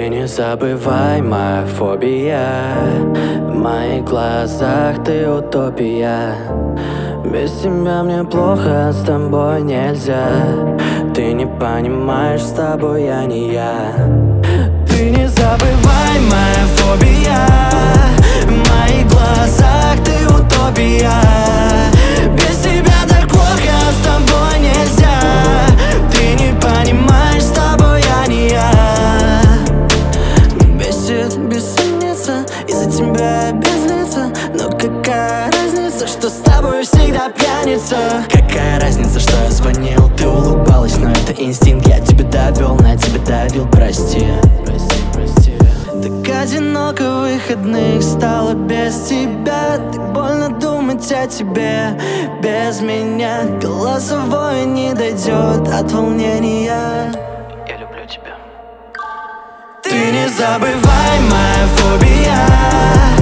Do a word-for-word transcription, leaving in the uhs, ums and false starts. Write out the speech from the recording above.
Ты не забывай, моя фобия. В моих глазах ты утопия. Без тебя мне плохо, с тобой нельзя. Ты не понимаешь, с тобой я не я. Ты не забывай, моя фобия. В моих глазах ты утопия. Без тебя так плохо, с тобой нельзя. Ты не понимаешь, с тобой я не я. Бесит бессонница, из-за тебя без лица. Но какая разница, что с тобой всегда пьяница? Какая разница, что я звонил, ты улыбалась, но это инстинкт. Я тебя довел, на тебя давил, прости. Прости, прости. Так одиноко в выходных стало без тебя. Так больно думать о тебе без меня. Голосовое не дойдет от волнения. Я люблю тебя. Ты не забывай, моя фобия.